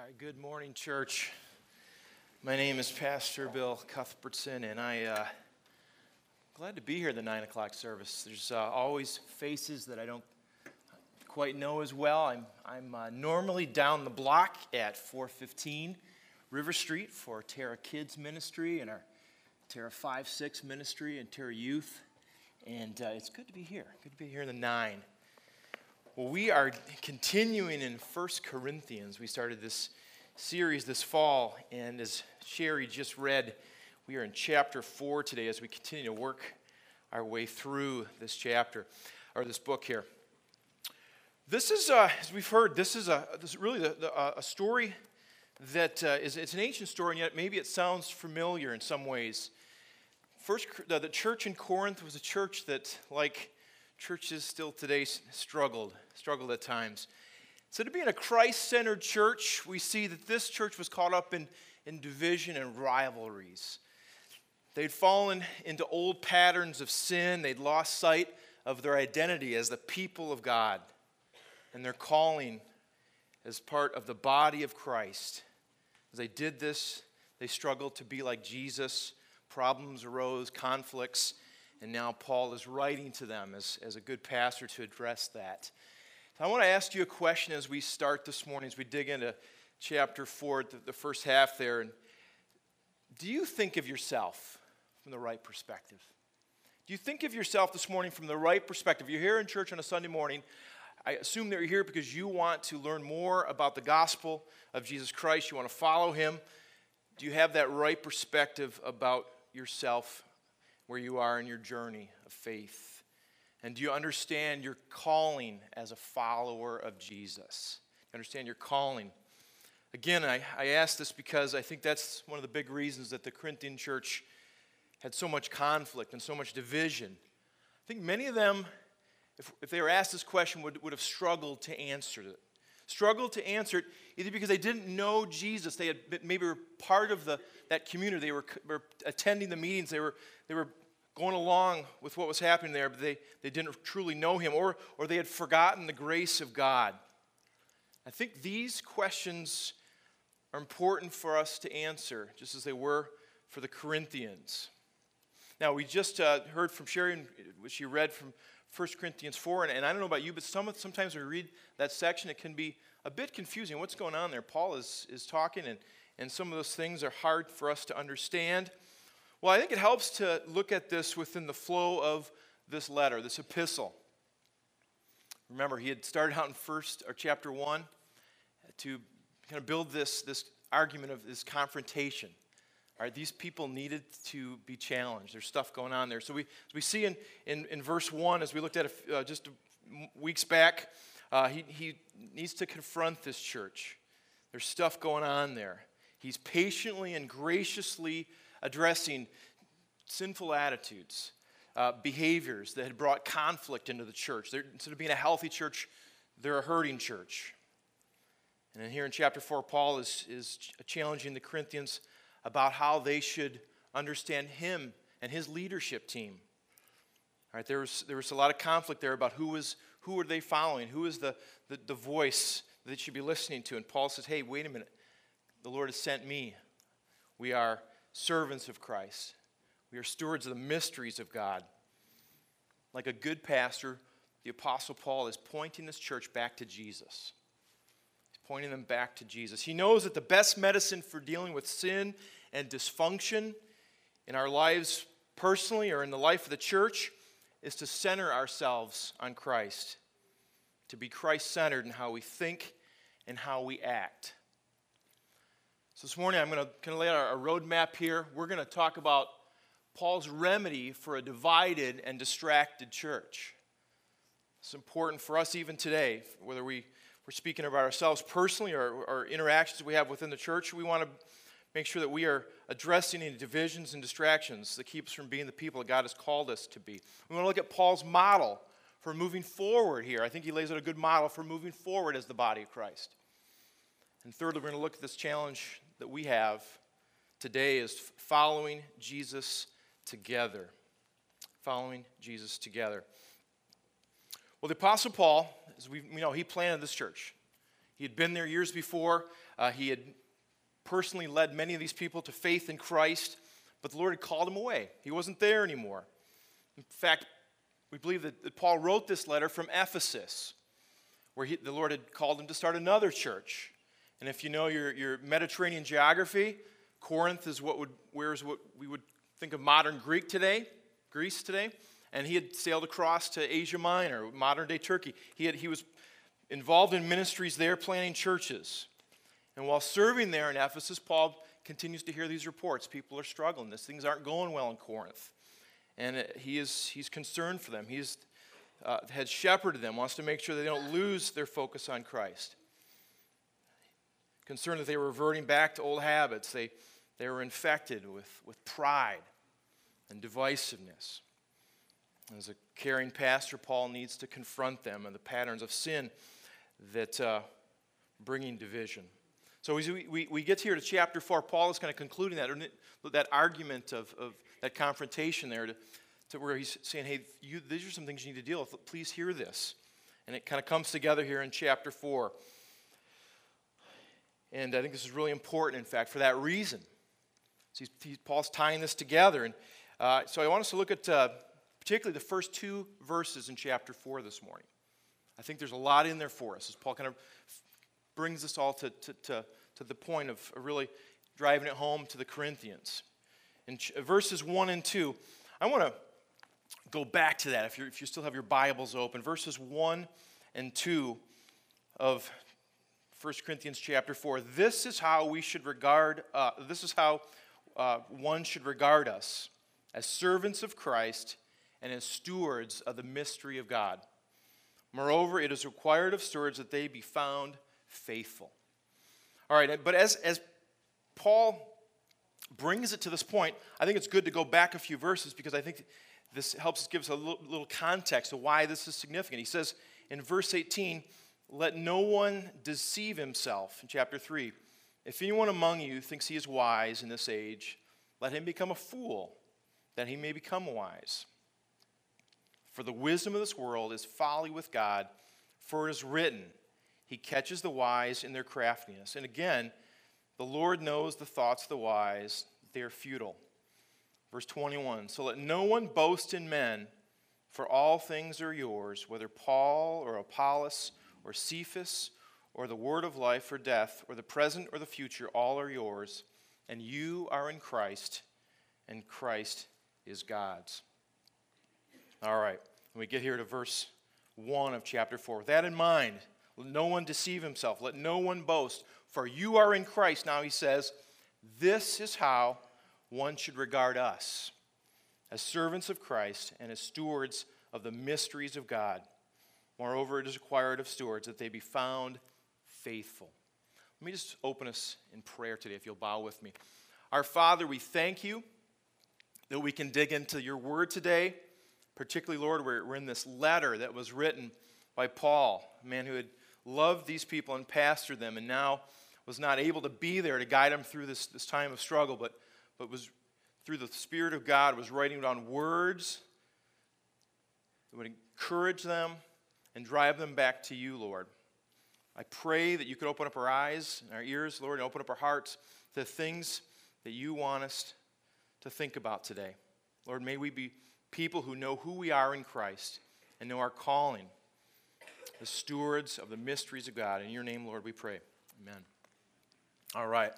Good morning, church. My name is Pastor Bill Cuthbertson, and I'm glad to be here at the 9 o'clock service. There's always faces that I don't quite know as well. I'm normally down the block at 415 River Street for Terra Kids Ministry and our Terra 5-6 Ministry and Terra Youth, and it's good to be here. Good to be here in the 9. Well, we are continuing in 1 Corinthians. We started this series this fall, and as Sherry just read, we are in chapter 4 today as we continue to work our way through this chapter, or this book here. This is, as we've heard, this is really a story that it's an ancient story, and yet maybe it sounds familiar in some ways. The church in Corinth was a church that, like churches still today, struggled at times. So to be in a Christ-centered church, we see that this church was caught up in division and rivalries. They'd fallen into old patterns of sin. They'd lost sight of their identity as the people of God and their calling as part of the body of Christ. As they did this, they struggled to be like Jesus. Problems arose, conflicts, and now Paul is writing to them as a good pastor to address that. I want to ask you a question as we start this morning, as we dig into chapter 4, the first half there. And do you think of yourself from the right perspective? Do you think of yourself this morning from the right perspective? You're here in church on a Sunday morning. I assume that you're here because you want to learn more about the gospel of Jesus Christ. You want to follow him. Do you have that right perspective about yourself, where you are in your journey of faith? And do you understand your calling as a follower of Jesus? You understand your calling? Again, I ask this because I think that's one of the big reasons that the Corinthian church had so much conflict and so much division. I think many of them, if they were asked this question, would have struggled to answer it. Struggled to answer it either because they didn't know Jesus. They had maybe were part of that community. They were attending the meetings. They were going along with what was happening there, but they didn't truly know him, or they had forgotten the grace of God. I think these questions are important for us to answer, just as they were for the Corinthians. Now, we just heard from Sherry, which she read from 1 Corinthians 4, and I don't know about you, but sometimes when we read that section, it can be a bit confusing. What's going on there? Paul is talking, and some of those things are hard for us to understand. Well, I think it helps to look at this within the flow of this letter, this epistle. Remember, he had started out in chapter 1 to kind of build this argument of this confrontation. All right, these people needed to be challenged. There's stuff going on there. So we see in verse 1, as we looked at it just weeks back, he needs to confront this church. There's stuff going on there. He's patiently and graciously addressing sinful attitudes, behaviors that had brought conflict into the church. Instead of being a healthy church, they're a hurting church. And then here in chapter 4, Paul is challenging the Corinthians about how they should understand him and his leadership team. All right, there was a lot of conflict there about who are they following, who is the voice that they should be listening to. And Paul says, hey, wait a minute, the Lord has sent me. We are servants of Christ. We are stewards of the mysteries of God. Like a good pastor, the Apostle Paul is pointing this church back to Jesus. He's pointing them back to Jesus. He knows that the best medicine for dealing with sin and dysfunction in our lives personally or in the life of the church is to center ourselves on Christ, to be Christ-centered in how we think and how we act. So this morning I'm going to kind of lay out a roadmap here. We're going to talk about Paul's remedy for a divided and distracted church. It's important for us even today, whether we're speaking about ourselves personally or interactions we have within the church. We want to make sure that we are addressing any divisions and distractions that keep us from being the people that God has called us to be. We want to look at Paul's model for moving forward here. I think he lays out a good model for moving forward as the body of Christ. And thirdly, we're going to look at this challenge that we have today is following Jesus together. Following Jesus together. Well, the Apostle Paul, as we know, he planted this church. He had been there years before. He had personally led many of these people to faith in Christ, but the Lord had called him away. He wasn't there anymore. In fact, we believe that Paul wrote this letter from Ephesus, where the Lord had called him to start another church. And if you know your Mediterranean geography, Corinth is what we would think of modern Greece today. And he had sailed across to Asia Minor, modern-day Turkey. He was involved in ministries there, planting churches. And while serving there in Ephesus, Paul continues to hear these reports. People are struggling. Things aren't going well in Corinth. And he's concerned for them. He's had shepherded them, wants to make sure they don't lose their focus on Christ. Concerned that they were reverting back to old habits. They were infected with pride and divisiveness. As a caring pastor, Paul needs to confront them and the patterns of sin that bringing division. So as we get here to chapter 4, Paul is kind of concluding that argument of that confrontation there to where he's saying, hey, these are some things you need to deal with. Please hear this. And it kind of comes together here in chapter 4. And I think this is really important, in fact, for that reason. So Paul's tying this together. And so I want us to look at particularly the first 2 verses in chapter 4 this morning. I think there's a lot in there for us as Paul kind of brings us all to the point of really driving it home to the Corinthians. In verses 1 and 2, I want to go back to that if you still have your Bibles open. Verses 1 and 2 of 1 Corinthians chapter 4. This is how we should regard, one should regard us as servants of Christ and as stewards of the mystery of God. Moreover, it is required of stewards that they be found faithful. All right, but as Paul brings it to this point, I think it's good to go back a few verses because I think this helps us give us a little context of why this is significant. He says in verse 18, let no one deceive himself, in chapter 3. If anyone among you thinks he is wise in this age, let him become a fool, that he may become wise. For the wisdom of this world is folly with God, for it is written, he catches the wise in their craftiness. And again, the Lord knows the thoughts of the wise, they are futile. Verse 21, so let no one boast in men, for all things are yours, whether Paul or Apollos or Cephas or the word of life or death or the present or the future, all are yours, and you are in Christ, and Christ is God's. All right, when we get here to verse 1 of chapter 4, with that in mind, let no one deceive himself, let no one boast, for you are in Christ. Now he says, this is how one should regard us, as servants of Christ and as stewards of the mysteries of God. Moreover, it is required of stewards that they be found faithful. Let me just open us in prayer today, if you'll bow with me. Our Father, we thank you that we can dig into your word today. Particularly, Lord, we're in this letter that was written by Paul, a man who had loved these people and pastored them and now was not able to be there to guide them through this time of struggle, but was through the Spirit of God was writing down words that would encourage them and drive them back to you, Lord. I pray that you could open up our eyes and our ears, Lord, and open up our hearts to the things that you want us to think about today. Lord, may we be people who know who we are in Christ and know our calling as stewards of the mysteries of God. In your name, Lord, we pray. Amen. All right.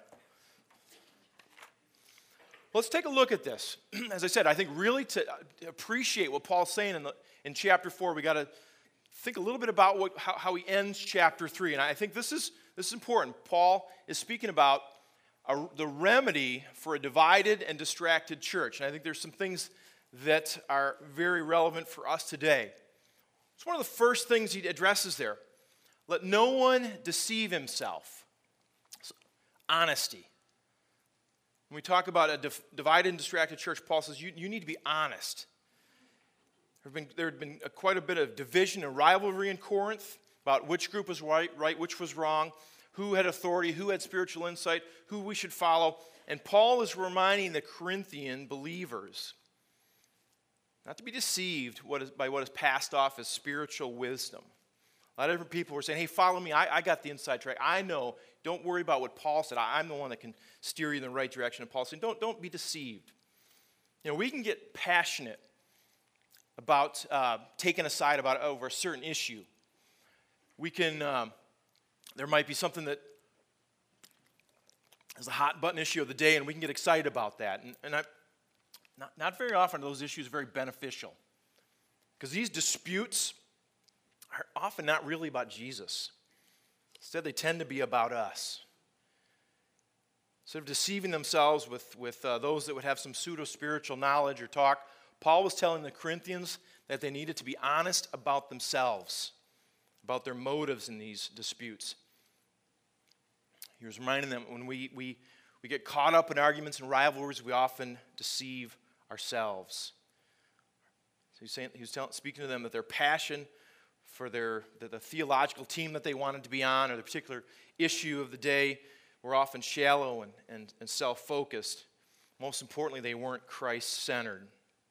Let's take a look at this. As I said, I think really to appreciate what Paul's saying in chapter 4, we got to think a little bit about how he ends chapter 3. And I think this is important. Paul is speaking about the remedy for a divided and distracted church. And I think there's some things that are very relevant for us today. It's one of the first things he addresses there. Let no one deceive himself. Honesty. When we talk about a divided and distracted church, Paul says you need to be honest. There had been quite a bit of division and rivalry in Corinth about which group was right, which was wrong, who had authority, who had spiritual insight, who we should follow. And Paul is reminding the Corinthian believers not to be deceived by what is passed off as spiritual wisdom, A lot of different people were saying, hey, follow me. I got the inside track. I know. Don't worry about what Paul said. I'm the one that can steer you in the right direction. And Paul said, don't be deceived. We can get passionate about taking a side over a certain issue. We can, there might be something that is a hot button issue of the day, and we can get excited about that. And not very often are those issues very beneficial, because these disputes are often not really about Jesus. Instead, they tend to be about us. Instead of deceiving themselves with those that would have some pseudo-spiritual knowledge or talk, Paul was telling the Corinthians that they needed to be honest about themselves, about their motives in these disputes. He was reminding them when we get caught up in arguments and rivalries, we often deceive ourselves. So he was speaking to them that their passion for the theological team that they wanted to be on, or the particular issue of the day, were often shallow and self-focused. Most importantly, they weren't Christ-centered.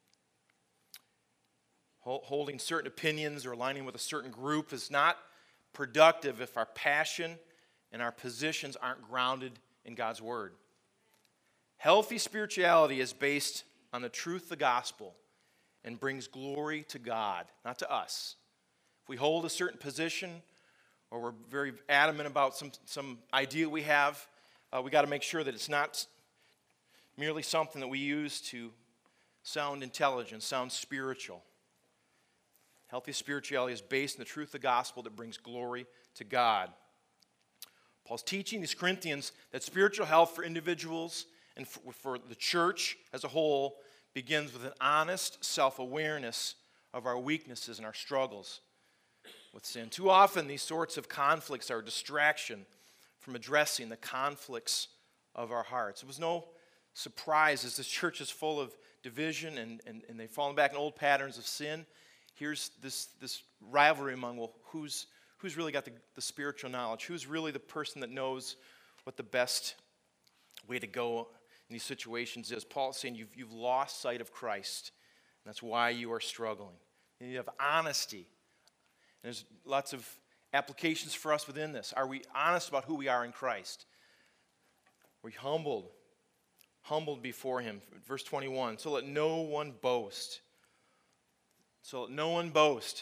Holding certain opinions or aligning with a certain group is not productive if our passion and our positions aren't grounded in God's Word. Healthy spirituality is based on the truth of the gospel and brings glory to God, not to us. If we hold a certain position, or we're very adamant about some idea we have, we got to make sure that it's not merely something that we use to sound intelligent, sound spiritual. Healthy spirituality is based on the truth of the gospel that brings glory to God. Paul's teaching these Corinthians that spiritual health for individuals and for the church as a whole begins with an honest self-awareness of our weaknesses and our struggles with sin. Too often, these sorts of conflicts are a distraction from addressing the conflicts of our hearts. It was no surprise, as this church is full of division and they've fallen back in old patterns of sin. Here's this rivalry among, well, who's really got the spiritual knowledge? Who's really the person that knows what the best way to go in these situations is? Paul's saying you've lost sight of Christ, and that's why you are struggling. And you have honesty. And there's lots of applications for us within this. Are we honest about who we are in Christ? Are we humbled before Him? Verse 21, so let no one boast. So let no one boast.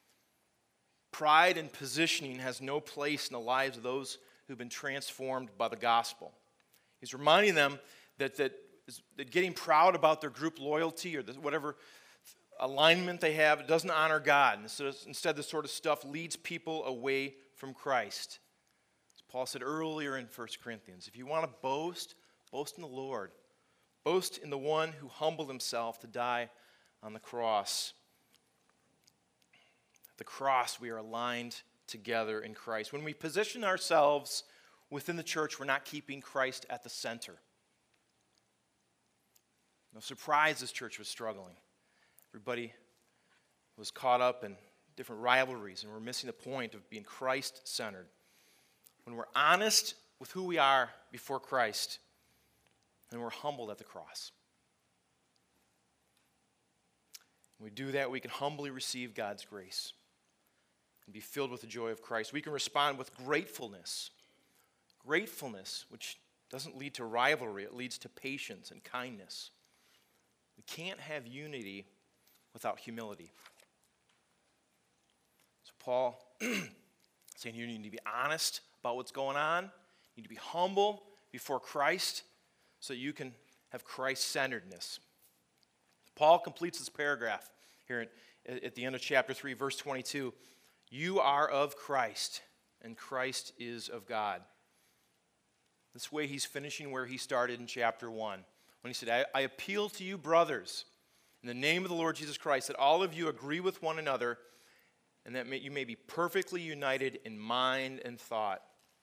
Pride and positioning has no place in the lives of those who've been transformed by the gospel. He's reminding them that getting proud about their group loyalty or whatever alignment they have, it doesn't honor God. Instead, this sort of stuff leads people away from Christ. As Paul said earlier in 1 Corinthians, if you want to boast, boast in the Lord. Boast in the one who humbled himself to die on the cross. At the cross, we are aligned together in Christ. When we position ourselves within the church, we're not keeping Christ at the center. No surprise this church was struggling. Everybody was caught up in different rivalries, and we're missing the point of being Christ-centered. When we're honest with who we are before Christ, then we're humbled at the cross. When we do that, we can humbly receive God's grace and be filled with the joy of Christ. We can respond with gratefulness. Gratefulness, which doesn't lead to rivalry, it leads to patience and kindness. We can't have unity without humility. So Paul saying you need to be honest about what's going on. You need to be humble before Christ so that you can have Christ-centeredness. Paul completes this paragraph here at the end of chapter 3, verse 22. You are of Christ, and Christ is of God. This way he's finishing where he started in chapter 1. When he said, I appeal to you, brothers, in the name of the Lord Jesus Christ, that all of you agree with one another, and that you may be perfectly united in mind and thought.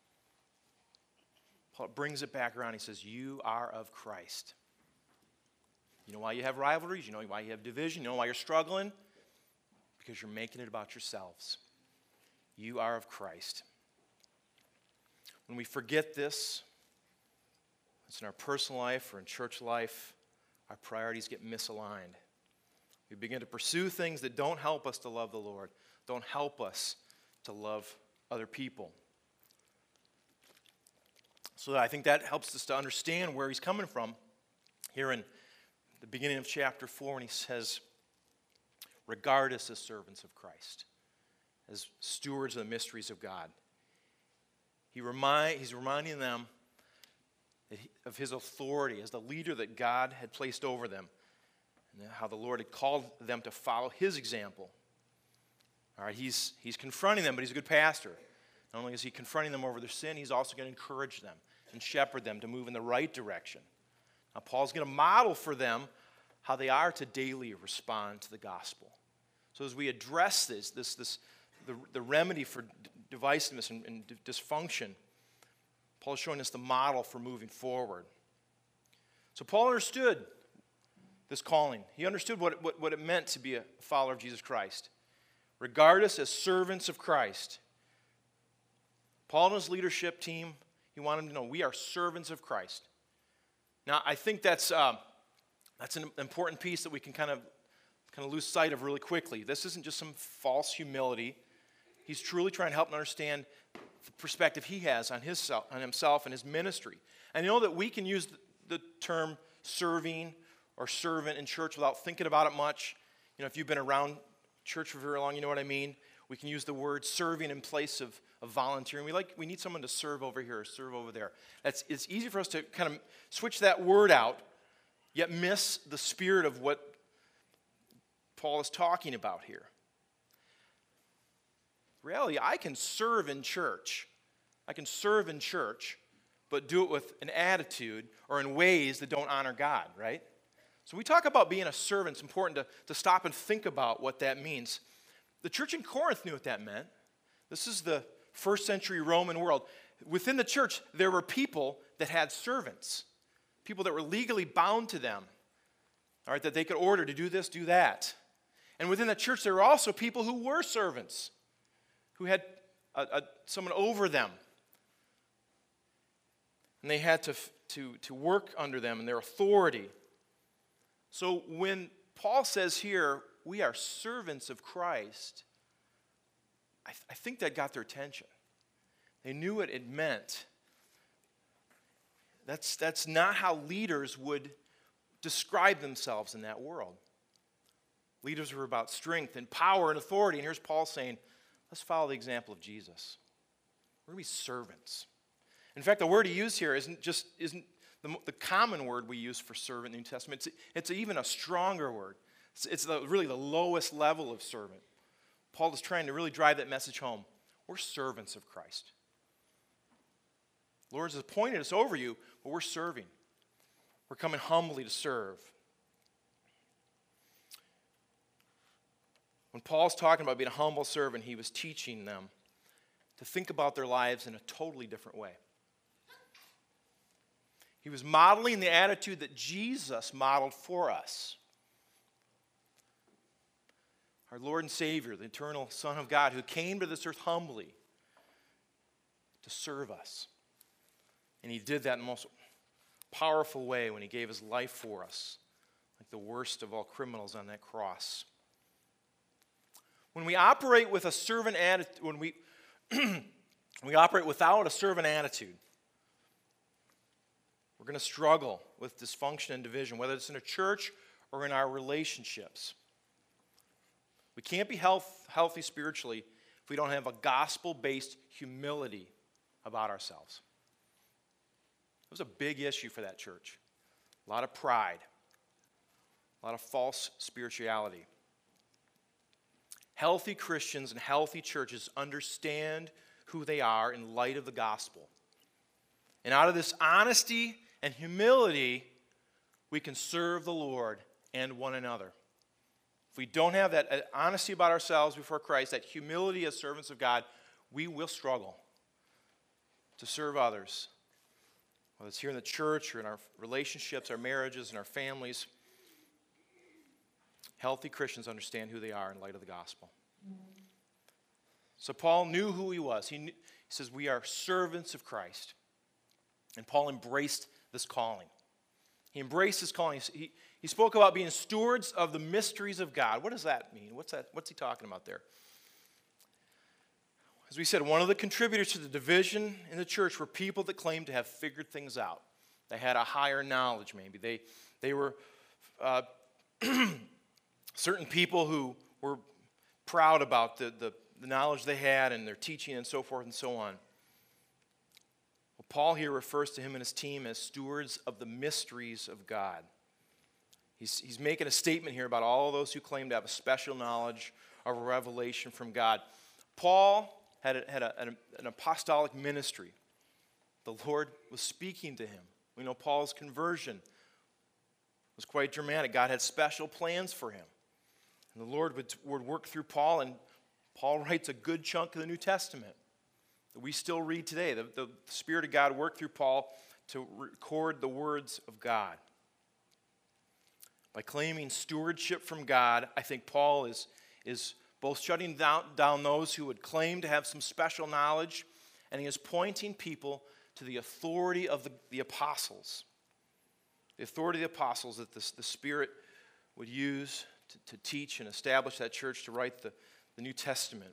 Paul brings it back around. He says, you are of Christ. You know why you have rivalries? You know why you have division? You know why you're struggling? Because you're making it about yourselves. You are of Christ. When we forget this, it's in our personal life or in church life, our priorities get misaligned. We begin to pursue things that don't help us to love the Lord, don't help us to love other people. So I think that helps us to understand where he's coming from here in the beginning of chapter 4 when he says, regard us as servants of Christ, as stewards of the mysteries of God. He's reminding them of his authority as the leader that God had placed over them, and how the Lord had called them to follow his example. All right, he's confronting them, but he's a good pastor. Not only is he confronting them over their sin, he's also going to encourage them and shepherd them to move in the right direction. Now, Paul's going to model for them how they are to daily respond to the gospel. So as we address the remedy for divisiveness and dysfunction, Paul's showing us the model for moving forward. So Paul understood this calling. He understood what it meant to be a follower of Jesus Christ. Regard us as servants of Christ. Paul and his leadership team, he wanted them to know we are servants of Christ. Now, I think that's an important piece that we can kind of lose sight of really quickly. This isn't just some false humility. He's truly trying to help them understand the perspective he has on himself and his ministry. And you know that we can use the term serving or servant in church without thinking about it much. You know, if you've been around church for very long, you know what I mean. We can use the word serving in place of volunteering. We need someone to serve over here or serve over there. It's easy for us to kind of switch that word out, yet miss the spirit of what Paul is talking about here. In reality, I can serve in church. But do it with an attitude or in ways that don't honor God, right? So we talk about being a servant. It's important to stop and think about what that means. The church in Corinth knew what that meant. This is the first century Roman world. Within the church, there were people that had servants, people that were legally bound to them, all right, that they could order to do this, do that. And within the church, there were also people who were servants, who had someone over them. And they had to work under them and their authority. So when Paul says here, we are servants of Christ, I think that got their attention. They knew what it meant. That's not how leaders would describe themselves in that world. Leaders were about strength and power and authority. And here's Paul saying, let's follow the example of Jesus. We're going to be servants. In fact, the word he used here isn't the common word we use for servant in the New Testament. It's even a stronger word. It's really the lowest level of servant. Paul is trying to really drive that message home. We're servants of Christ. The Lord has appointed us over you, but we're serving. We're coming humbly to serve. When Paul's talking about being a humble servant, he was teaching them to think about their lives in a totally different way. He was modeling the attitude that Jesus modeled for us. Our Lord and Savior, the eternal Son of God, who came to this earth humbly to serve us. And he did that in the most powerful way when he gave his life for us, like the worst of all criminals on that cross. When we operate with a servant attitude, when we operate without a servant attitude, we're going to struggle with dysfunction and division, whether it's in a church or in our relationships. We can't be healthy spiritually if we don't have a gospel-based humility about ourselves. It was a big issue for that church. A lot of pride, a lot of false spirituality. Healthy Christians and healthy churches understand who they are in light of the gospel. And out of this honesty and humility, we can serve the Lord and one another. If we don't have that honesty about ourselves before Christ, that humility as servants of God, we will struggle to serve others. Whether it's here in the church or in our relationships, our marriages, and our families, healthy Christians understand who they are in light of the gospel. So Paul knew who he was. He says, we are servants of Christ. And Paul embraced this calling. He embraced his calling. He spoke about being stewards of the mysteries of God. What does that mean? What's he talking about there? As we said, one of the contributors to the division in the church were people that claimed to have figured things out. They had a higher knowledge, maybe. They were certain people who were proud about the knowledge they had and their teaching and so forth and so on. Well, Paul here refers to him and his team as stewards of the mysteries of God. He's making a statement here about all those who claim to have a special knowledge of a revelation from God. Paul had an apostolic ministry. The Lord was speaking to him. We know Paul's conversion was quite dramatic. God had special plans for him. And the Lord would work through Paul, and Paul writes a good chunk of the New Testament that we still read today. The Spirit of God worked through Paul to record the words of God. By claiming stewardship from God, I think Paul is both shutting down those who would claim to have some special knowledge, and he is pointing people to the authority of the apostles. The authority of the apostles that the Spirit would use to teach and establish that church, to write the New Testament.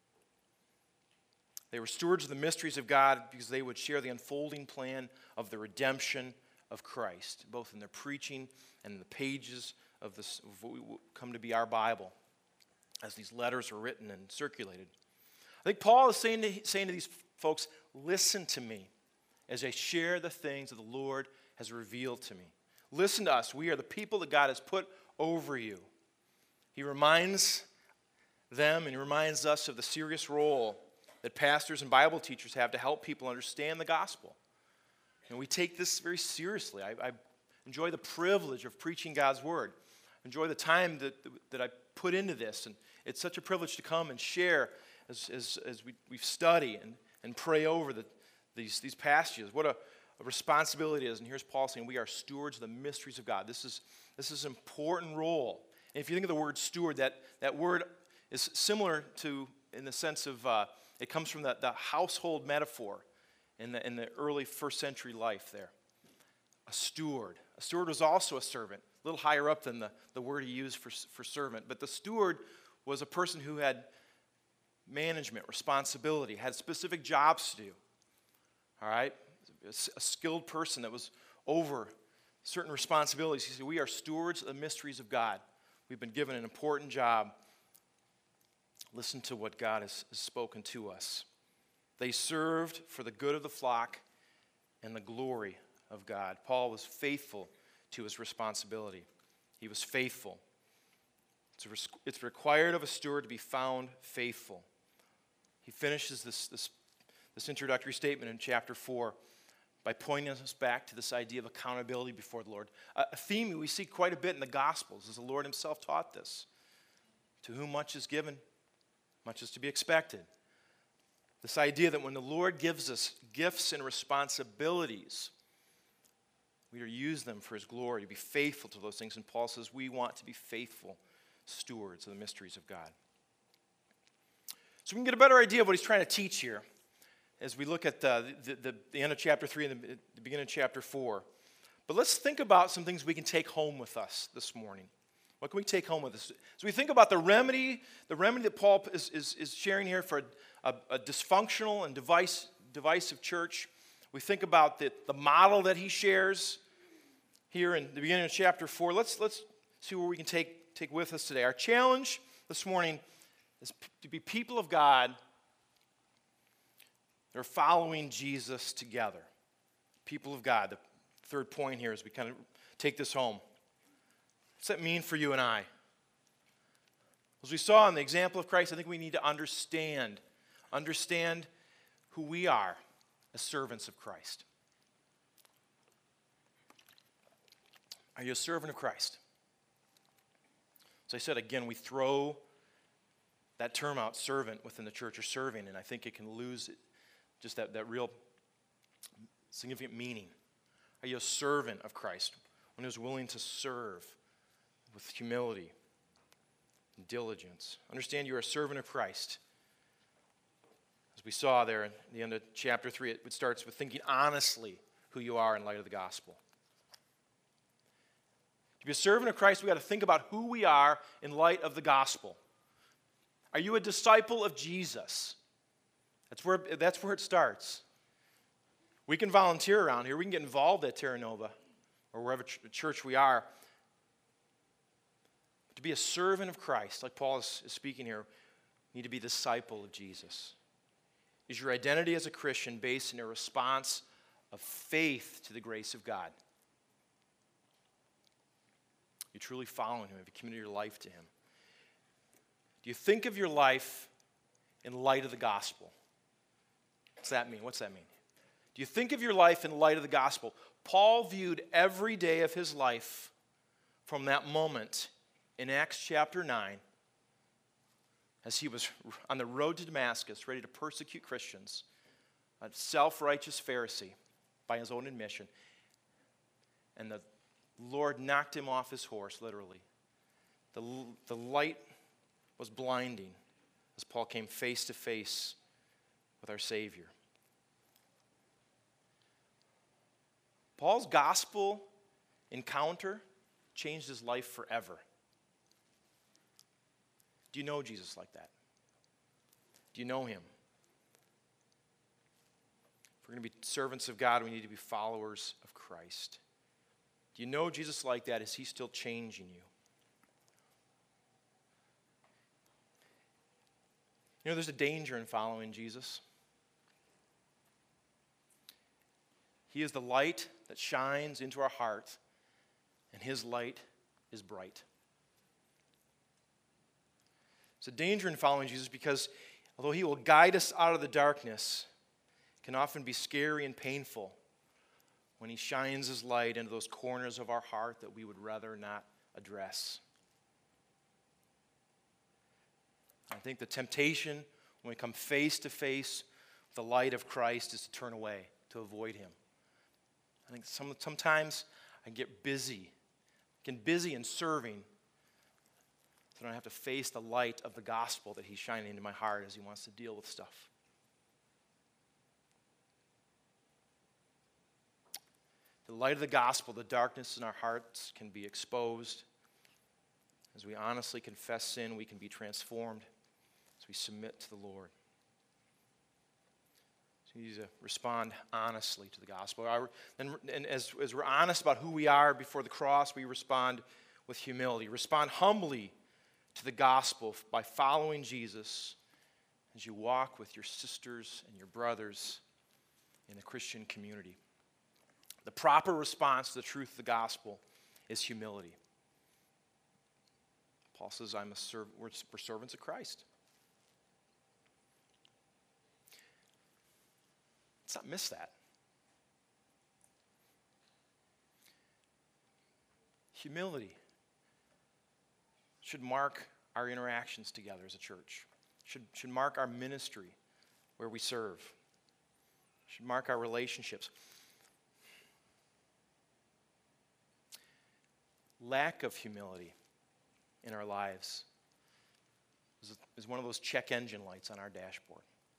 They were stewards of the mysteries of God because they would share the unfolding plan of the redemption of Christ, both in their preaching and in the pages of what we come to be our Bible, as these letters are written and circulated. I think Paul is saying to these folks, listen to me as I share the things that the Lord has revealed to me. Listen to us. We are the people that God has put over you. He reminds them and he reminds us of the serious role that pastors and Bible teachers have to help people understand the gospel. And we take this very seriously. I enjoy the privilege of preaching God's word. I enjoy the time that I put into this. And it's such a privilege to come and share as we study and pray over these passages. What a responsibility it is. And here's Paul saying we are stewards of the mysteries of God. This is an important role. And if you think of the word steward, that word is similar to, in the sense of, it comes from the household metaphor in the early first century life there. A steward. A steward was also a servant, a little higher up than the word he used for servant. But the steward was a person who had management, responsibility, had specific jobs to do. All right? A skilled person that was over certain responsibilities. He said, we are stewards of the mysteries of God. We've been given an important job. Listen to what God has spoken to us. They served for the good of the flock and the glory of God. Paul was faithful to his responsibility. He was faithful. It's required of a steward to be found faithful. He finishes this introductory statement in chapter 4 by pointing us back to this idea of accountability before the Lord. A theme we see quite a bit in the Gospels, as the Lord himself taught this. To whom much is given, much is to be expected. This idea that when the Lord gives us gifts and responsibilities, we are to use them for his glory, to be faithful to those things. And Paul says we want to be faithful stewards of the mysteries of God. So we can get a better idea of what he's trying to teach here as we look at the end of chapter 3 and the beginning of chapter 4. But let's think about some things we can take home with us this morning. What can we take home with us? So we think about the remedy that Paul is sharing here for a dysfunctional and divisive church. We think about the model that he shares here in the beginning of chapter 4. Let's see where we can take with us today. Our challenge this morning is to be people of God that are following Jesus together. People of God. The third point here as we kind of take this home. What's that mean for you and I? As we saw in the example of Christ, I think we need to understand who we are as servants of Christ. Are you a servant of Christ? As I said, again, we throw that term out, servant, within the church, or serving, and I think it can lose just that real significant meaning. Are you a servant of Christ? One who's willing to serve with humility and diligence. Understand you're a servant of Christ. As we saw there at the end of chapter 3, it starts with thinking honestly who you are in light of the gospel. To be a servant of Christ, we've got to think about who we are in light of the gospel. Are you a disciple of Jesus? That's where it starts. We can volunteer around here. We can get involved at Terra Nova or wherever church we are. To be a servant of Christ, like Paul is speaking here, you need to be a disciple of Jesus. Is your identity as a Christian based in a response of faith to the grace of God? You're truly following Him. Have you committed your life to Him? Do you think of your life in light of the gospel? What's that mean? Do you think of your life in light of the gospel? Paul viewed every day of his life from that moment in Acts chapter 9 as he was on the road to Damascus, ready to persecute Christians, a self-righteous Pharisee by his own admission. And the Lord knocked him off his horse, literally. The light was blinding as Paul came face to face with our Savior. Paul's gospel encounter changed his life forever. Do you know Jesus like that? Do you know Him? If we're going to be servants of God, we need to be followers of Christ. Do you know Jesus like that? Is He still changing you? You know, there's a danger in following Jesus. He is the light that shines into our heart, and His light is bright. It's a danger in following Jesus because although He will guide us out of the darkness, it can often be scary and painful when He shines His light into those corners of our heart that we would rather not address. I think the temptation when we come face to face with the light of Christ is to turn away, to avoid Him. I think sometimes I get busy in serving, so I don't have to face the light of the gospel that He's shining into my heart as He wants to deal with stuff. The light of the gospel, the darkness in our hearts can be exposed. As we honestly confess sin, we can be transformed as we submit to the Lord. So we need to respond honestly to the gospel. And as we're honest about who we are before the cross, we respond with humility. Respond humbly to the gospel by following Jesus as you walk with your sisters and your brothers in the Christian community. The proper response to the truth of the gospel is humility. Paul says, we're servants of Christ. Let's not miss that. Humility should mark our interactions together as a church. Should mark our ministry where we serve. Should mark our relationships. Lack of humility in our lives is one of those check engine lights on our dashboard.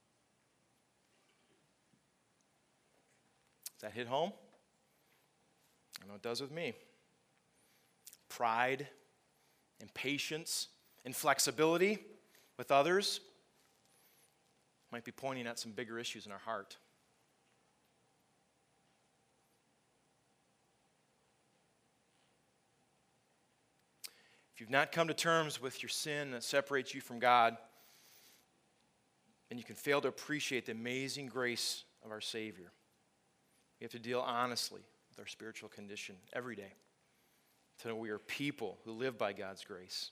Does that hit home? I know it does with me. Pride, impatience, inflexibility with others might be pointing at some bigger issues in our heart. If you've not come to terms with your sin that separates you from God, then you can fail to appreciate the amazing grace of our Savior. We have to deal honestly with our spiritual condition every day to know we are people who live by God's grace.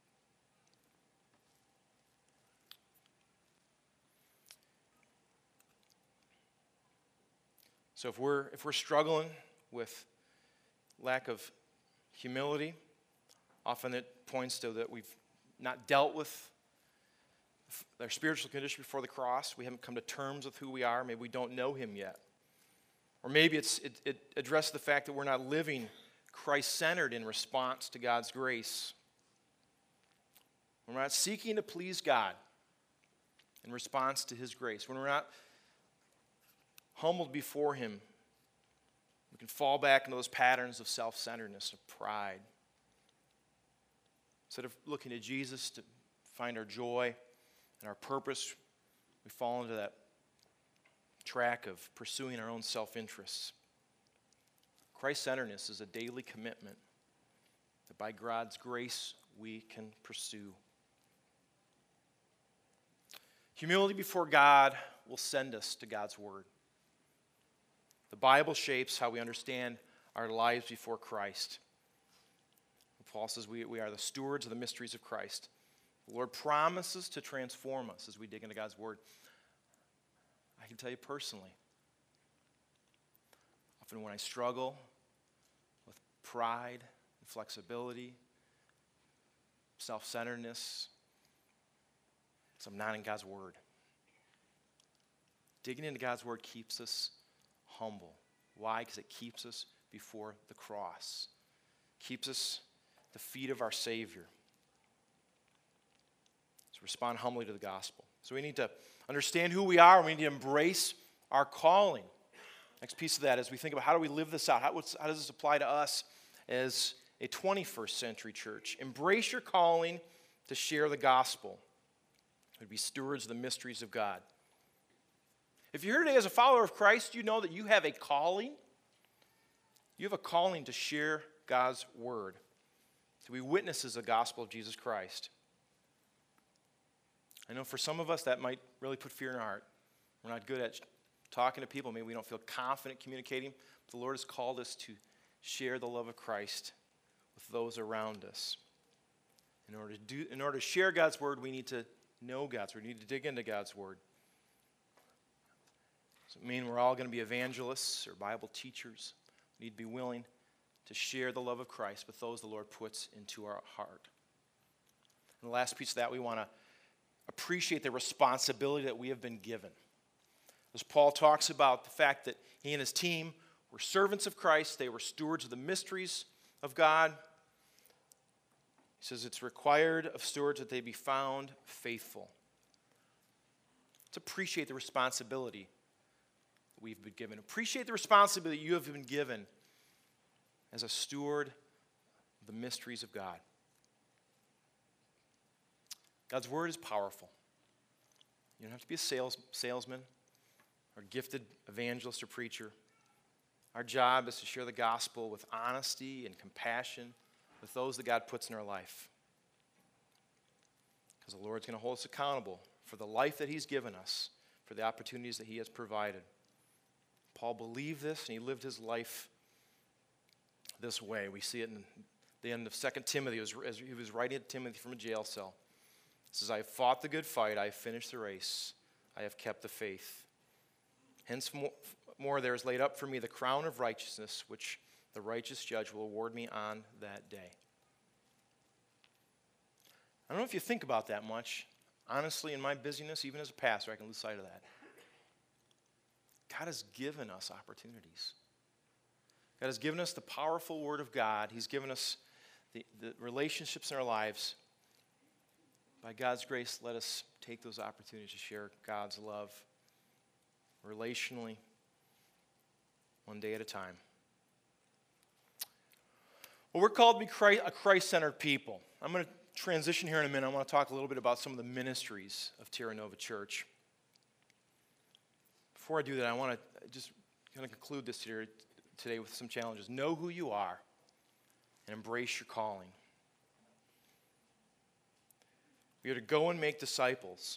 So if we're struggling with lack of humility, often it points to that we've not dealt with our spiritual condition before the cross. We haven't come to terms with who we are. Maybe we don't know Him yet. Or maybe it addresses the fact that we're not living Christ-centered in response to God's grace. We're not seeking to please God in response to His grace. When we're not humbled before Him, we can fall back into those patterns of self-centeredness, of pride. Instead of looking to Jesus to find our joy and our purpose, we fall into that track of pursuing our own self-interests. Christ-centeredness is a daily commitment that by God's grace we can pursue. Humility before God will send us to God's Word. The Bible shapes how we understand our lives before Christ. Paul says we are the stewards of the mysteries of Christ. The Lord promises to transform us as we dig into God's Word. I can tell you personally, often when I struggle with pride, flexibility, self-centeredness, it's I'm not in God's Word. Digging into God's Word keeps us humble. Why? Because it keeps us before the cross. Keeps us at the feet of our Savior. So respond humbly to the gospel. So we need to understand who we are. We need to embrace our calling. Next piece of that is we think about how do we live this out? How does this apply to us as a 21st century church? Embrace your calling to share the gospel. To be stewards of the mysteries of God. If you're here today as a follower of Christ, you know that you have a calling. You have a calling to share God's word, to be witnesses of the gospel of Jesus Christ. I know for some of us that might really put fear in our heart. We're not good at talking to people. Maybe we don't feel confident communicating. But the Lord has called us to share the love of Christ with those around us. In order to share God's word, we need to know God's word. We need to dig into God's word. Does it mean we're all going to be evangelists or Bible teachers? We need to be willing to share the love of Christ with those the Lord puts into our heart. And the last piece of that, we want to appreciate the responsibility that we have been given. As Paul talks about the fact that he and his team were servants of Christ, they were stewards of the mysteries of God. He says it's required of stewards that they be found faithful. Let's appreciate the responsibility that we've been given. Appreciate the responsibility you have been given as a steward of the mysteries of God. God's word is powerful. You don't have to be a salesman or gifted evangelist or preacher. Our job is to share the gospel with honesty and compassion with those that God puts in our life. Because the Lord's going to hold us accountable for the life that he's given us, for the opportunities that he has provided. Paul believed this, and he lived his life this way. We see it in the end of 2 Timothy, as he was writing to Timothy from a jail cell. It says, I have fought the good fight, I have finished the race, I have kept the faith. Henceforth there is laid up for me the crown of righteousness, which the righteous judge will award me on that day. I don't know if you think about that much. Honestly, in my busyness, even as a pastor, I can lose sight of that. God has given us opportunities. God has given us the powerful Word of God. He's given us the relationships in our lives. By God's grace, let us take those opportunities to share God's love relationally, one day at a time. Well, we're called to be a Christ-centered people. I'm going to transition here in a minute. I want to talk a little bit about some of the ministries of Terra Nova Church. Before I do that, I want to just kind of conclude this today with some challenges. Know who you are and embrace your calling. We are to go and make disciples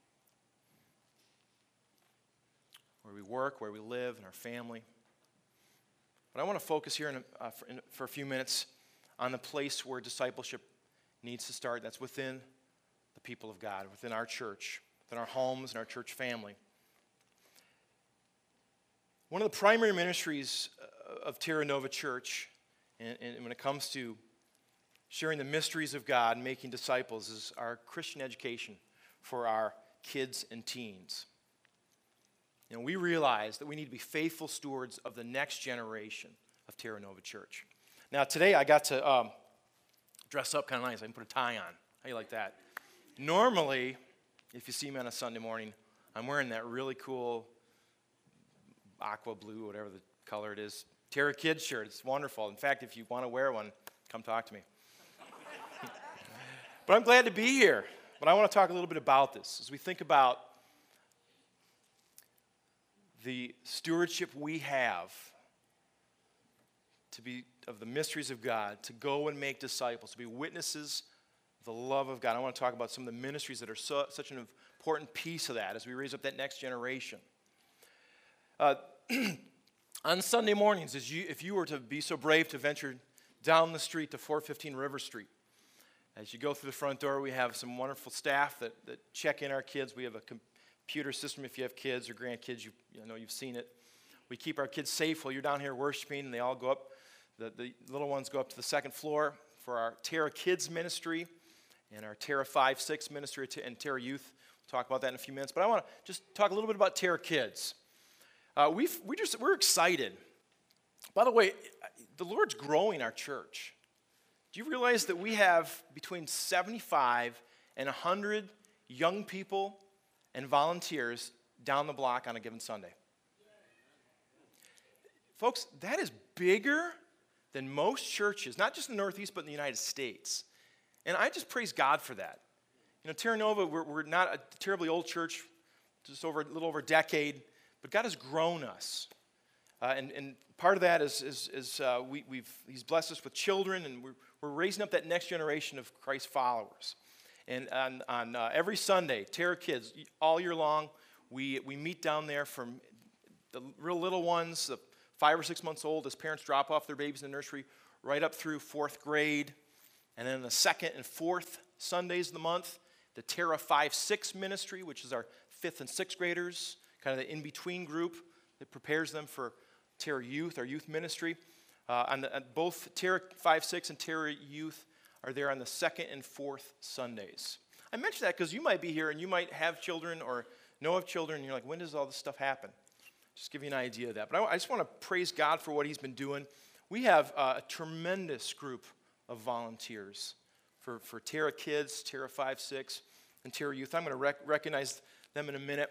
where we work, where we live, in our family. But I want to focus here for a few minutes on the place where discipleship needs to start. That's within the people of God, within our church, within our homes and our church family. One of the primary ministries of Terra Nova Church, and when it comes to sharing the mysteries of God and making disciples, is our Christian education for our kids and teens. And we realize that we need to be faithful stewards of the next generation of Terra Nova Church. Now, today I got to dress up kind of nice. I can put a tie on. How do you like that? Normally, if you see me on a Sunday morning, I'm wearing that really cool aqua blue, whatever the color it is, Terra Kids shirt. It's wonderful. In fact, if you want to wear one, come talk to me. But I'm glad to be here. But I want to talk a little bit about this as we think about the stewardship we have to be of the mysteries of God, to go and make disciples, to be witnesses of the love of God. I want to talk about some of the ministries that are such an important piece of that as we raise up that next generation. On Sunday mornings, if you were to be so brave to venture down the street to 415 River Street, as you go through the front door, we have some wonderful staff that check in our kids. We have a computer system if you have kids or grandkids. I know you've seen it. We keep our kids safe while you're down here worshiping, and they all go up. The little ones go up to the second floor for our Terra Kids ministry and our Terra 5-6 ministry and Terra Youth. We'll talk about that in a few minutes. But I want to just talk a little bit about Terra Kids. We're excited. By the way, the Lord's growing our church. Do you realize that we have between 75 and 100 young people and volunteers down the block on a given Sunday? Folks, that is bigger than most churches, not just in the Northeast, but in the United States. And I just praise God for that. You know, Terra Nova, we're not a terribly old church, just a little over a decade, but God has grown us. And part of that is He's blessed us with children, and we're raising up that next generation of Christ followers. And on every Sunday, Terra Kids, all year long, we meet down there from the real little ones, the 5 or 6 months old, as parents drop off their babies in the nursery, right up through 4th grade. And then the 2nd and 4th Sundays of the month, the Terra 5-6 ministry, which is our 5th and 6th graders, kind of the in-between group that prepares them for Terra Youth, our youth ministry. Both Terra 5-6 and Terra Youth are there on the 2nd and 4th Sundays. I mention that because you might be here and you might have children or know of children, and you're like, when does all this stuff happen? Just give you an idea of that. But I just want to praise God for what He's been doing. We have a tremendous group of volunteers for Terra Kids, Terra 5-6, and Terra Youth. I'm going to recognize them in a minute.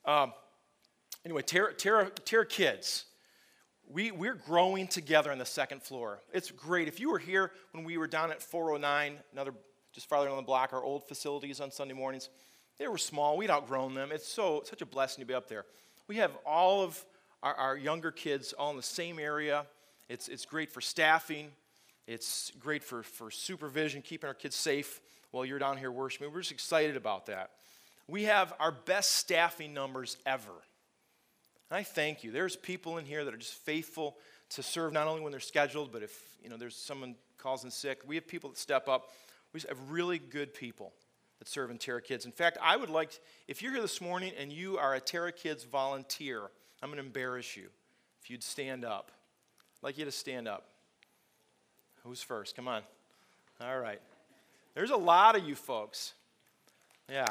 Anyway, Terra Kids, we're growing together on the 2nd floor. It's great. If you were here when we were down at 409, just farther on the block, our old facilities on Sunday mornings, they were small. We'd outgrown them. It's such a blessing to be up there. We have all of our younger kids all in the same area. It's great for staffing. It's great for supervision, keeping our kids safe while you're down here worshiping. We're just excited about that. We have our best staffing numbers ever. And I thank you. There's people in here that are just faithful to serve not only when they're scheduled, but if there's someone calls in sick. We have people that step up. We just have really good people that serve in Terra Kids. In fact, I would like, if you're here this morning and you are a Terra Kids volunteer, I'm going to embarrass you if you'd stand up. I'd like you to stand up. Who's first? Come on. All right. There's a lot of you folks. Yeah.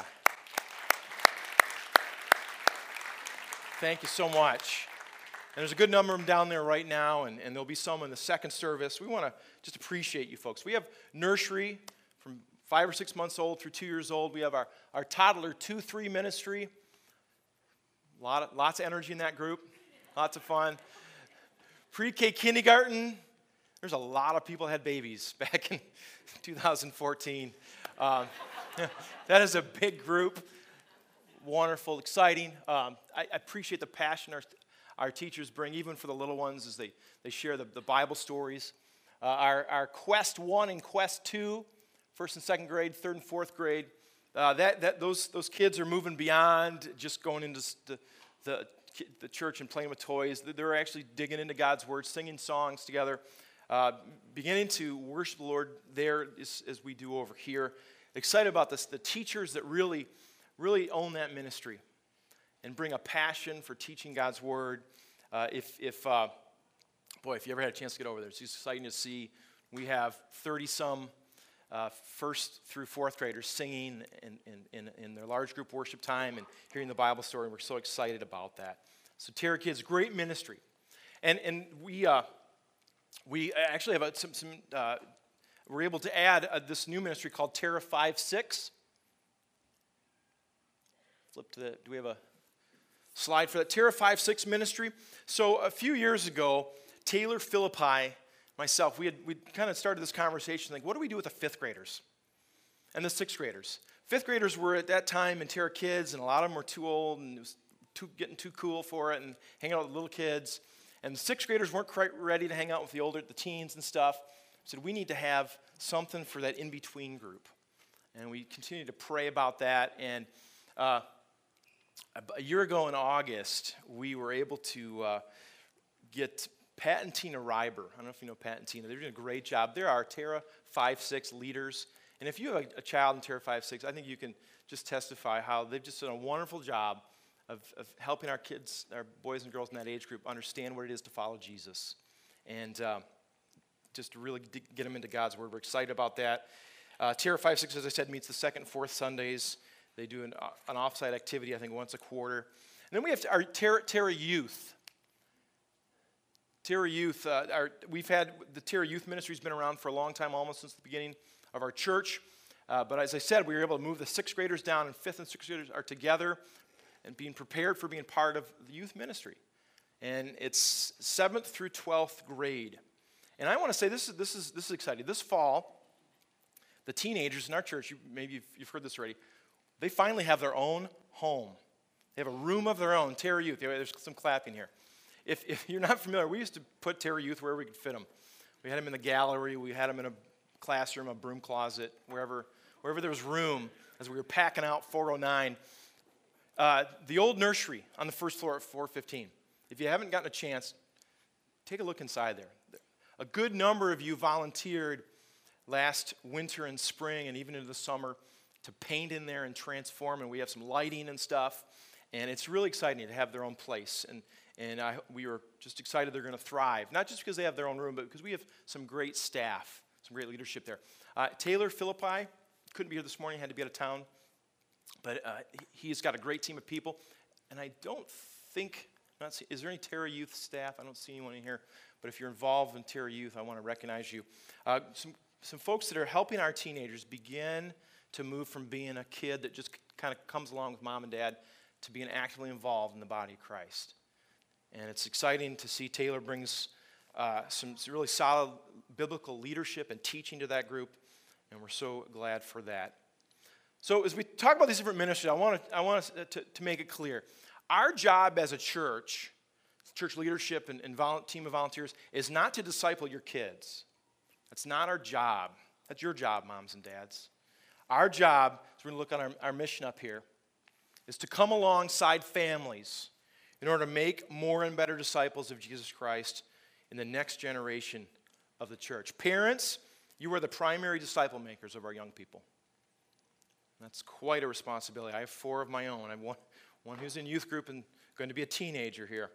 Thank you so much. And there's a good number of them down there right now, and there'll be some in the second service. We want to just appreciate you folks. We have nursery from 5 or 6 months old through 2 years old. We have our toddler 2-3 ministry. Lots of energy in that group. Lots of fun. Pre-K kindergarten. There's a lot of people that had babies back in 2014. That is a big group. Wonderful, exciting. I appreciate the passion our teachers bring, even for the little ones as they share the Bible stories. Our Quest 1 and Quest 2, 1st and 2nd grade, 3rd and 4th grade, those kids are moving beyond just going into the church and playing with toys. They're actually digging into God's Word, singing songs together, beginning to worship the Lord there as we do over here. Excited about this, the teachers that really own that ministry and bring a passion for teaching God's Word. If you ever had a chance to get over there, it's just exciting to see. We have 30-some 1st through 4th graders singing in their large group worship time and hearing the Bible story. We're so excited about that. So Terra Kids, great ministry. And we actually have we're able to add this new ministry called Terra 5-6. Flip to do we have a slide for that? Terra 5-6 ministry. So a few years ago, Taylor Philippi, myself, we kind of started this conversation, like, what do we do with the 5th graders and the 6th graders? 5th graders were at that time in Terra Kids, and a lot of them were too old, and it was getting too cool for it and hanging out with little kids. And the sixth graders weren't quite ready to hang out with the teens and stuff. So we need to have something for that in-between group. And we continue to pray about that. And a year ago in August, we were able to get Pat and Tina Reiber. I don't know if you know Pat and Tina. They're doing a great job. They're our Terra 5-6 leaders. And if you have a child in Terra 5-6, I think you can just testify how they've just done a wonderful job of helping our kids, our boys and girls in that age group, understand what it is to follow Jesus. And just to really get them into God's Word. We're excited about that. Terra 5-6, as I said, meets the second and fourth Sundays. They do an off-site activity, I think, once a quarter. And then we have our Terra Youth. Terra Youth, we've had the Terra Youth Ministry has been around for a long time, almost since the beginning of our church. But as I said, we were able to move the sixth graders down, and fifth and sixth graders are together and being prepared for being part of the youth ministry. And it's 7th through 12th grade. And I want to say this is exciting. This fall, the teenagers in our church, maybe you've heard this already, they finally have their own home. They have a room of their own, Terra Youth. There's some clapping here. If you're not familiar, we used to put Terra Youth wherever we could fit them. We had them in the gallery. We had them in a classroom, a broom closet, wherever there was room as we were packing out 409. The old nursery on the first floor at 415. If you haven't gotten a chance, take a look inside there. A good number of you volunteered last winter and spring and even into the summer to paint in there and transform, and we have some lighting and stuff, and it's really exciting to have their own place. And we were just excited they're going to thrive, not just because they have their own room, but because we have some great staff, some great leadership there. Taylor Philippi couldn't be here this morning, had to be out of town, but he's got a great team of people, and I don't think, is there any Terra Youth staff? I don't see anyone in here, but if you're involved in Terra Youth, I want to recognize you. Some folks that are helping our teenagers begin to move from being a kid that just kind of comes along with mom and dad to being actively involved in the body of Christ. And it's exciting to see Taylor brings some really solid biblical leadership and teaching to that group, and we're so glad for that. So as we talk about these different ministries, I want to make it clear. Our job as a church leadership and team of volunteers, is not to disciple your kids. That's not our job. That's your job, moms and dads. Our job, as we're going to look at our mission up here, is to come alongside families in order to make more and better disciples of Jesus Christ in the next generation of the church. Parents, you are the primary disciple makers of our young people. That's quite a responsibility. I have 4 of my own. I have one who's in youth group and going to be a teenager here.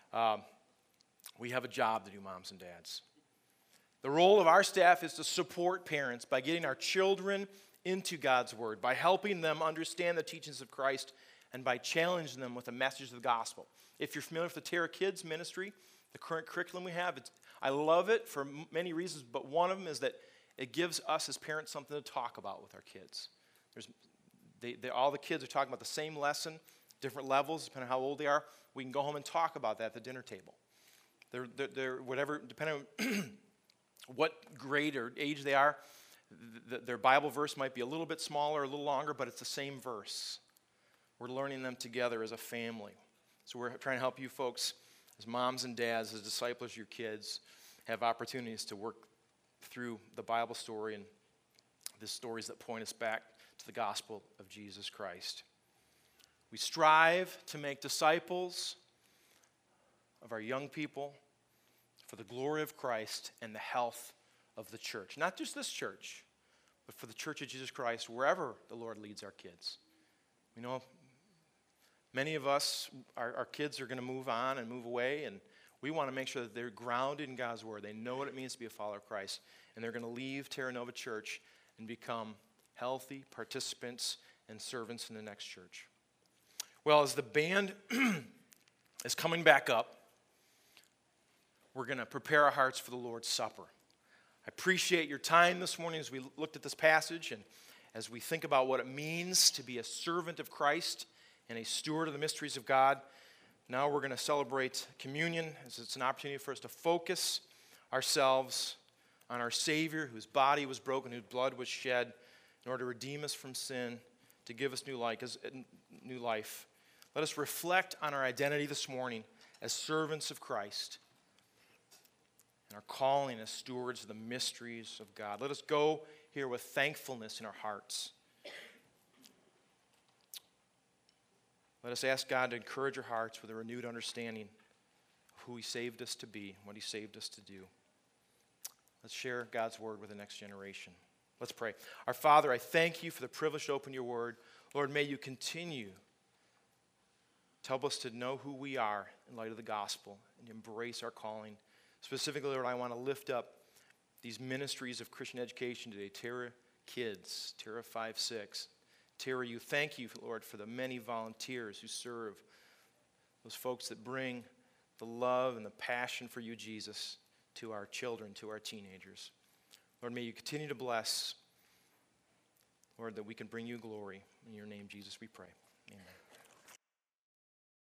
We have a job to do, moms and dads. The role of our staff is to support parents by getting our children into God's Word, by helping them understand the teachings of Christ, and by challenging them with the message of the gospel. If you're familiar with the Terra Kids ministry, the current curriculum we have, I love it for many reasons, but one of them is that it gives us as parents something to talk about with our kids. All the kids are talking about the same lesson, different levels, depending on how old they are. We can go home and talk about that at the dinner table. They're whatever, depending on what grade or age they are, their Bible verse might be a little bit smaller, a little longer, but it's the same verse. We're learning them together as a family. So we're trying to help you folks, as moms and dads, as disciples of your kids, have opportunities to work through the Bible story and the stories that point us back to the gospel of Jesus Christ. We strive to make disciples of our young people for the glory of Christ and the health of the church. Not just this church, but for the church of Jesus Christ, wherever the Lord leads our kids. We know many of us, our kids are going to move on and move away, and we want to make sure that they're grounded in God's Word. They know what it means to be a follower of Christ, and they're going to leave Terra Nova Church and become healthy participants and servants in the next church. Well, as the band is coming back up, we're going to prepare our hearts for the Lord's Supper. I appreciate your time this morning as we looked at this passage and as we think about what it means to be a servant of Christ and a steward of the mysteries of God. Now we're going to celebrate communion as it's an opportunity for us to focus ourselves on our Savior, whose body was broken, whose blood was shed in order to redeem us from sin, to give us new life. Let us reflect on our identity this morning as servants of Christ and our calling as stewards of the mysteries of God. Let us go here with thankfulness in our hearts. Let us ask God to encourage our hearts with a renewed understanding of who He saved us to be and what He saved us to do. Let's share God's word with the next generation. Let's pray. Our Father, I thank You for the privilege to open Your word. Lord, may You continue to help us to know who we are in light of the gospel and embrace our calling. Specifically, Lord, I want to lift up these ministries of Christian education today. Terra Kids, Terra 5-6. Terra, You, thank You, Lord, for the many volunteers who serve, those folks that bring the love and the passion for You, Jesus, to our children, to our teenagers. Lord, may You continue to bless, Lord, that we can bring You glory. In Your name, Jesus, we pray. Amen.